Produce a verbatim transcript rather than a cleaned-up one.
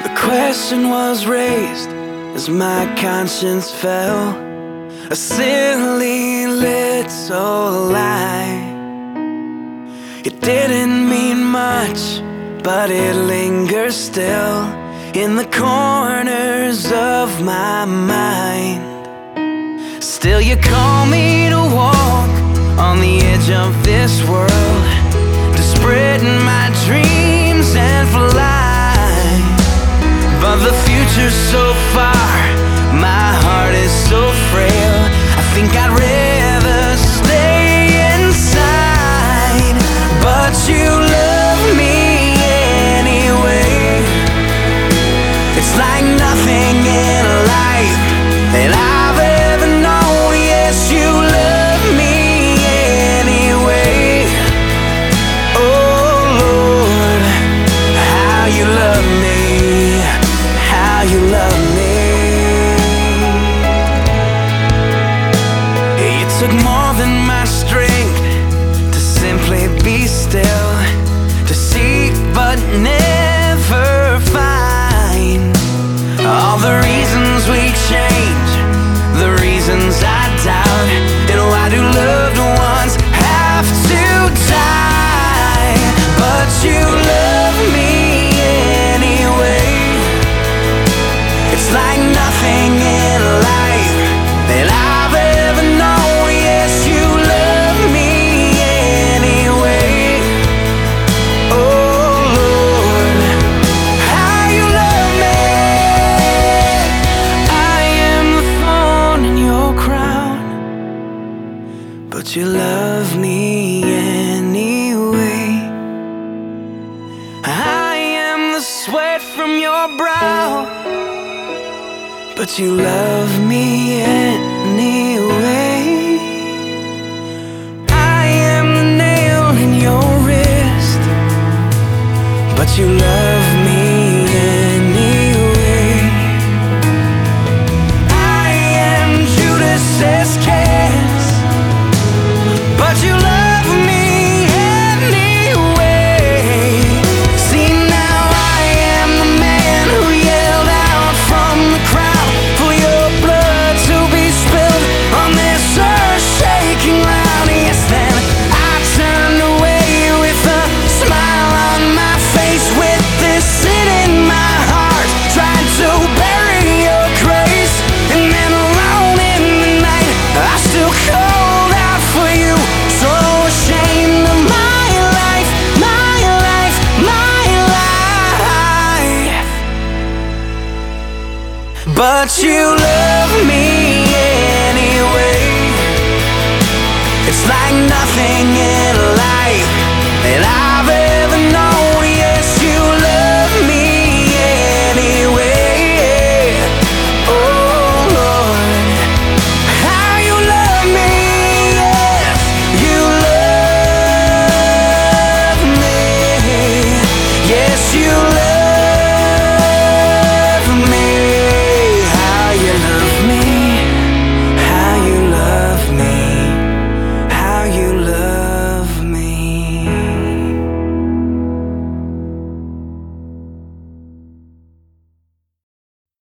The question was raised as my conscience fell, a silly little lie. It didn't mean much, but it lingers still in the corners of my mind. Still you call me to walk on the edge of this world, to spread my dreams and fly. But the future's so far, my heart is so frail, I think I'd rather stay inside. But you love me anyway. It's like nothing in life that I've ever known. Yes, you love me anyway. Oh Lord, how you love me, how you love me. It took more than my strength to simply be still, to seek but never find. All the reasons we change, the reasons I doubt, and why do loved ones have to die? But you love me anyway. It's like nothing in life that I've ever known. Yes, you love me anyway. Oh Lord, how you love me. I am the thorn in your crown, but you love me anyway. I am the sweat from your brow, but you love me anyway. I am the nail in your wrist, but you love me anyway. I am Judas Iscariot, but you love me anyway. See, now I am the man who yelled out from the crowd for your blood to be spilled on this earth-shaking ground. Yes, then I turned away with a smile on my face, with this sin in my heart, tried to bury your grace. And then alone in the night, I still called out for you, so ashamed of my life, my life, my life. But you love me anyway. It's like nothing in life that I've